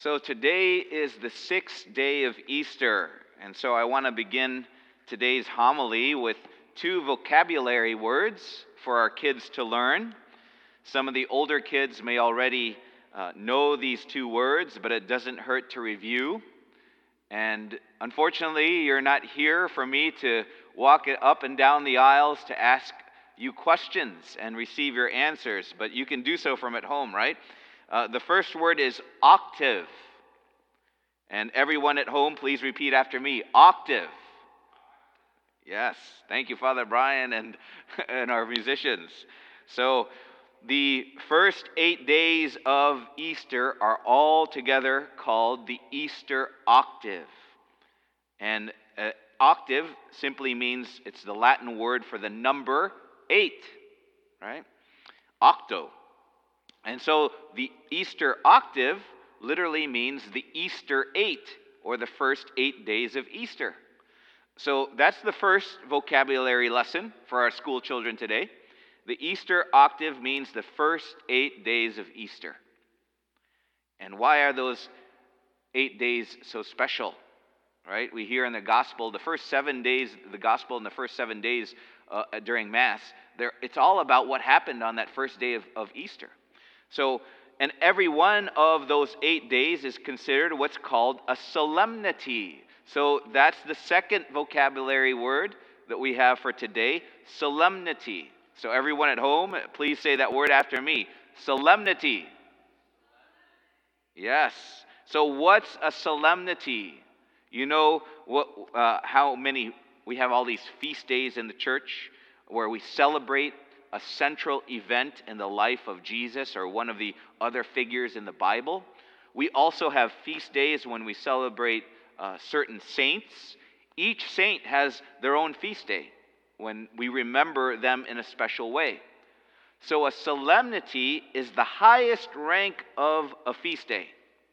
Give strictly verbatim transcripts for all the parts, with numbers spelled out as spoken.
So today is the sixth day of Easter, and so I want to begin today's homily with two vocabulary words for our kids to learn. Some of the older kids may already uh, know these two words, but it doesn't hurt to review. And unfortunately, you're not here for me to walk up and down the aisles to ask you questions and receive your answers, but you can do so from at home, right? Uh, the first word is octave. And everyone at home, please repeat after me. Octave. Yes, thank you, Father Brian and, and our musicians. So the first eight days of Easter are all together called the Easter octave. And uh, octave simply means, it's the Latin word for the number eight, right? Octo. And so the Easter octave literally means the Easter eight, or the first eight days of Easter. So that's the first vocabulary lesson for our school children today. The Easter octave means the first eight days of Easter. And why are those eight days so special? Right? We hear in the gospel, the first seven days, the gospel in the first seven days uh, during Mass, there, it's all about what happened on that first day of, of Easter. So, and every one of those eight days is considered what's called a solemnity. So that's the second vocabulary word that we have for today, solemnity. So everyone at home, please say that word after me, solemnity. Yes. So what's a solemnity? You know what? Uh, how many, we have all these feast days in the church where we celebrate a central event in the life of Jesus or one of the other figures in the Bible. We also have feast days when we celebrate uh, certain saints. Each saint has their own feast day when we remember them in a special way. So a solemnity is the highest rank of a feast day.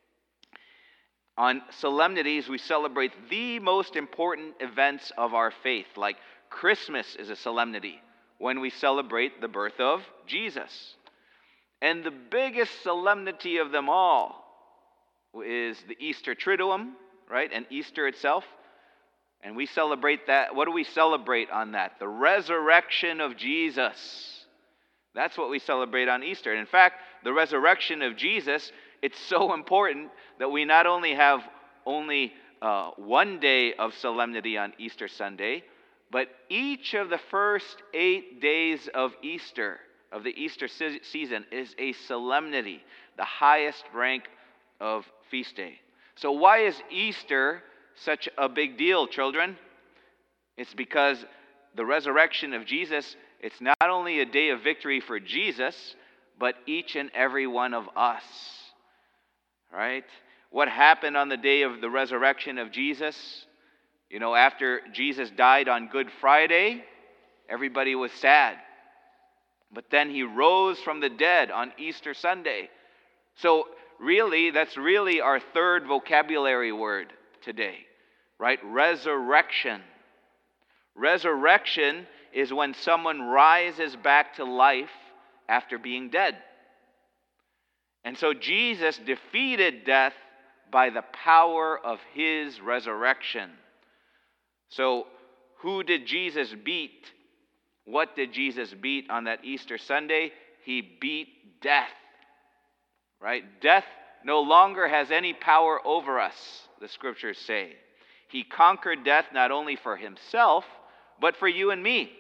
On solemnities, we celebrate the most important events of our faith, like Christmas is a solemnity, when we celebrate the birth of Jesus. And the biggest solemnity of them all is the Easter Triduum, right? And Easter itself. And we celebrate that. What do we celebrate on that? The resurrection of Jesus. That's what we celebrate on Easter. And in fact, the resurrection of Jesus, it's so important that we not only have only uh, one day of solemnity on Easter Sunday, but each of the first eight days of Easter, of the Easter se- season, is a solemnity, the highest rank of feast day. So why is Easter such a big deal, children? It's because the resurrection of Jesus, it's not only a day of victory for Jesus, but each and every one of us, right? What happened on the day of the resurrection of Jesus? You know, after Jesus died on Good Friday, everybody was sad. But then he rose from the dead on Easter Sunday. So really, that's really our third vocabulary word today, right? Resurrection. Resurrection is when someone rises back to life after being dead. And so Jesus defeated death by the power of his resurrection. So, who did Jesus beat? What did Jesus beat on that Easter Sunday? He beat death, right? Death no longer has any power over us, the scriptures say. He conquered death not only for himself, but for you and me.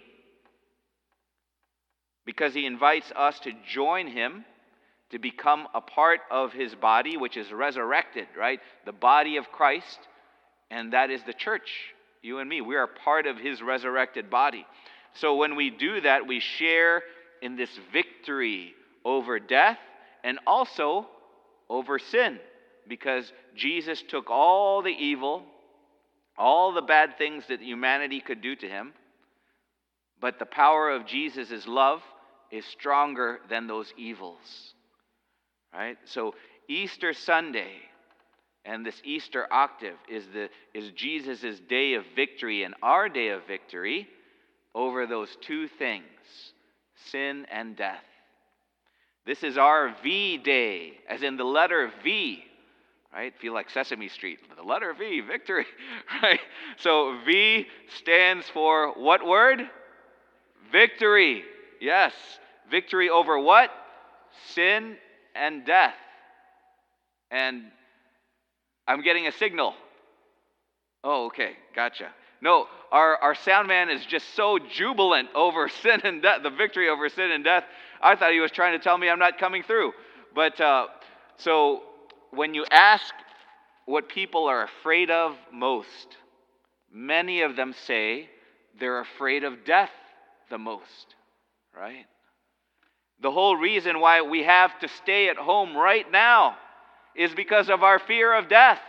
Because he invites us to join him, to become a part of his body, which is resurrected, right? The body of Christ, and that is the church. You and me, we are part of his resurrected body. So when we do that, we share in this victory over death and also over sin, because Jesus took all the evil, all the bad things that humanity could do to him, but the power of Jesus' love is stronger than those evils, right? So Easter Sunday and this Easter octave is the is Jesus' day of victory and our day of victory over those two things, sin and death. This is our V Day, as in the letter V, right? Feel like Sesame Street. The letter V, victory, right? So V stands for what word? Victory. Yes. Victory over what? Sin and death. And I'm getting a signal. Oh, okay. Gotcha. No, our, our sound man is just so jubilant over sin and death, the victory over sin and death. I thought he was trying to tell me I'm not coming through. But uh, so when you ask what people are afraid of most, many of them say they're afraid of death the most, right? The whole reason why we have to stay at home right now is because of our fear of death,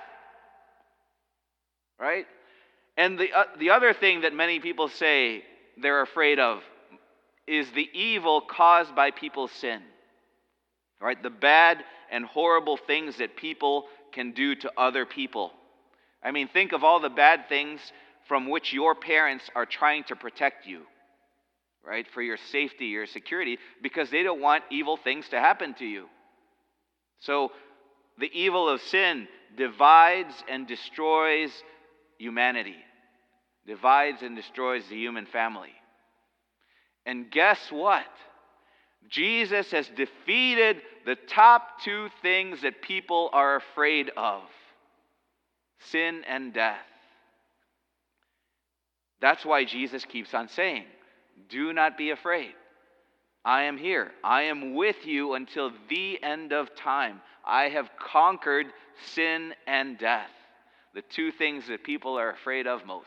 right? And the, uh, the other thing that many people say they're afraid of is the evil caused by people's sin, right? The bad and horrible things that people can do to other people. I mean, think of all the bad things from which your parents are trying to protect you, right? For your safety, your security, because they don't want evil things to happen to you. So the evil of sin divides and destroys humanity, divides and destroys the human family. And guess what? Jesus has defeated the top two things that people are afraid of: sin and death. That's why Jesus keeps on saying, do not be afraid. I am here. I am with you until the end of time. I have conquered sin and death, the two things that people are afraid of most.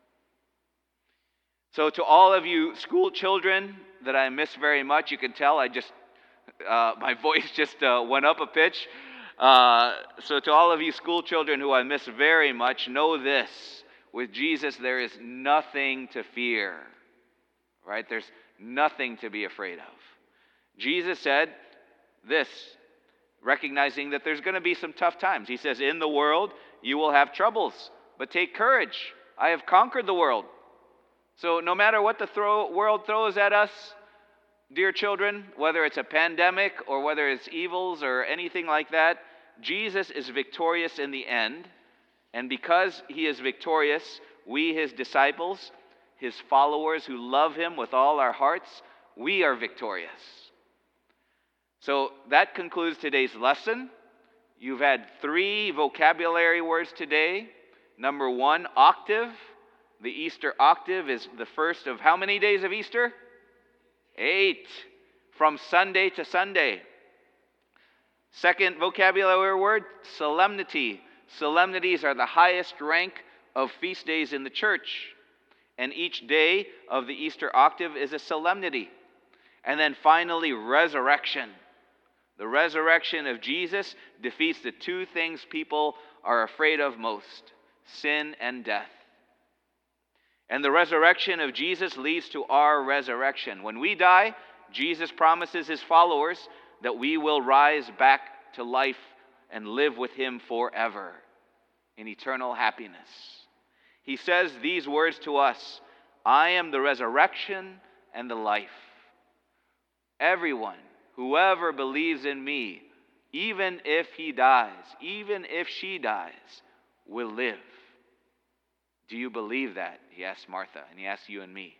So to all of you school children that I miss very much, you can tell I just, uh, my voice just uh, went up a pitch. Uh, so to all of you school children who I miss very much, know this: with Jesus there is nothing to fear, right? There's nothing to be afraid of. Jesus said this, recognizing that there's going to be some tough times. He says, in the world you will have troubles, but take courage. I have conquered the world. So no matter what the throw, world throws at us, dear children, whether it's a pandemic or whether it's evils or anything like that, Jesus is victorious in the end. And because he is victorious, we, his disciples, his followers who love him with all our hearts, we are victorious. So that concludes today's lesson. You've had three vocabulary words today. Number one, octave. The Easter octave is the first of how many days of Easter? Eight. From Sunday to Sunday. Second vocabulary word, solemnity. Solemnities are the highest rank of feast days in the church. And each day of the Easter octave is a solemnity. And then finally, resurrection. The resurrection of Jesus defeats the two things people are afraid of most: sin and death. And the resurrection of Jesus leads to our resurrection. When we die, Jesus promises his followers that we will rise back to life and live with him forever in eternal happiness. He says these words to us: I am the resurrection and the life. Everyone, whoever believes in me, even if he dies, even if she dies, will live. Do you believe that? He asked Martha, and he asked you and me.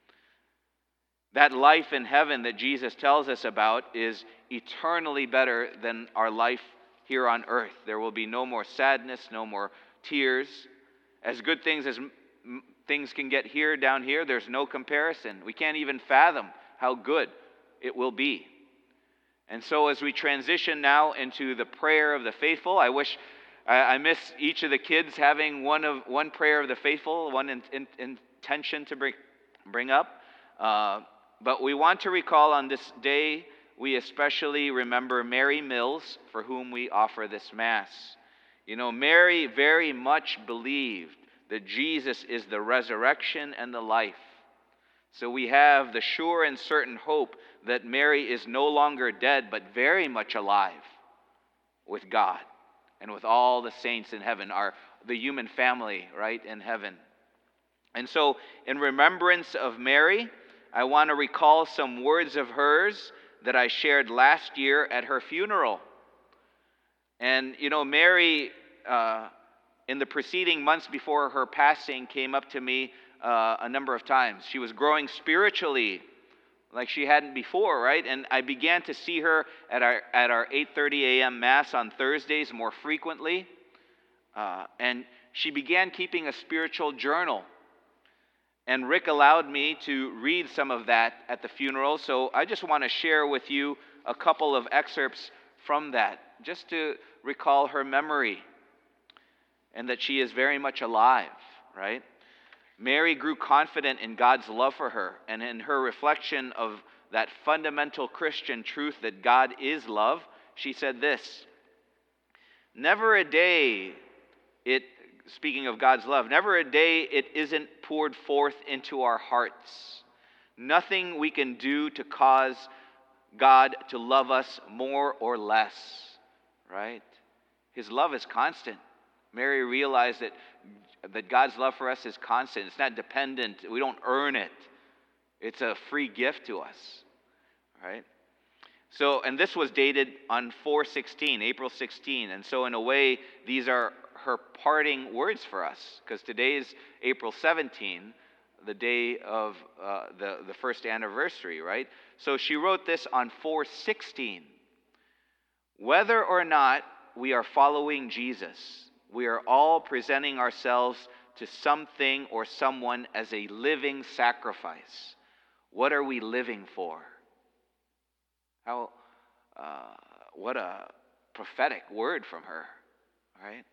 That life in heaven that Jesus tells us about is eternally better than our life here on earth. There will be no more sadness, no more tears. As good things as m- things can get here, down here, there's no comparison. We can't even fathom how good it will be. And so as we transition now into the prayer of the faithful, I wish I, I miss each of the kids having one of one prayer of the faithful, one in, in, intention to bring bring up. Uh, but we want to recall on this day, we especially remember Mary Mills, for whom we offer this Mass. You know, Mary very much believed that Jesus is the resurrection and the life. So we have the sure and certain hope that Mary is no longer dead, but very much alive with God and with all the saints in heaven, our the human family, right, in heaven. And so in remembrance of Mary, I want to recall some words of hers that I shared last year at her funeral. And, you know, Mary, uh, in the preceding months before her passing, came up to me uh, a number of times. She was growing spiritually like she hadn't before, right? And I began to see her at our at our eight thirty a.m. Mass on Thursdays more frequently. Uh, and she began keeping a spiritual journal. And Rick allowed me to read some of that at the funeral. So I just want to share with you a couple of excerpts from that, just to recall her memory and that she is very much alive, right? Mary grew confident in God's love for her, and in her reflection of that fundamental Christian truth that God is love, she said this: never a day it, speaking of God's love, never a day it isn't poured forth into our hearts. Nothing we can do to cause God to love us more or less, right? His love is constant. Mary realized that, that God's love for us is constant. It's not dependent. We don't earn it. It's a free gift to us, right? So, and this was dated on four sixteen, April sixteenth. And so in a way, these are her parting words for us, because today is April seventeenth, the day of uh, the, the first anniversary, right? So she wrote this on four sixteen. Whether or not we are following Jesus, we are all presenting ourselves to something or someone as a living sacrifice. What are we living for? How, uh, what a prophetic word from her, right?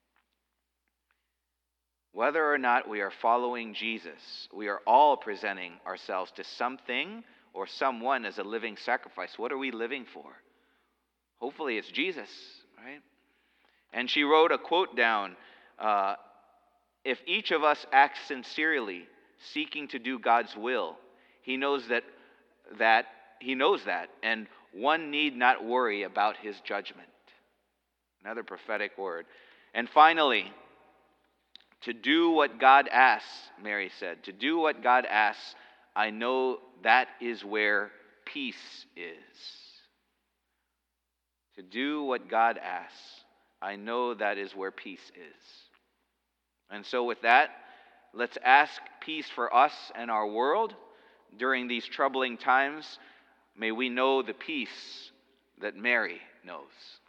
Whether or not we are following Jesus, we are all presenting ourselves to something or someone as a living sacrifice. What are we living for? Hopefully it's Jesus, right? And she wrote a quote down, uh, if each of us acts sincerely, seeking to do God's will, he knows that, that he knows that, and one need not worry about his judgment. Another prophetic word. And finally, to do what God asks, Mary said, to do what God asks, I know that is where peace is. To do what God asks, I know that is where peace is. And so with that, let's ask peace for us and our world during these troubling times. May we know the peace that Mary knows.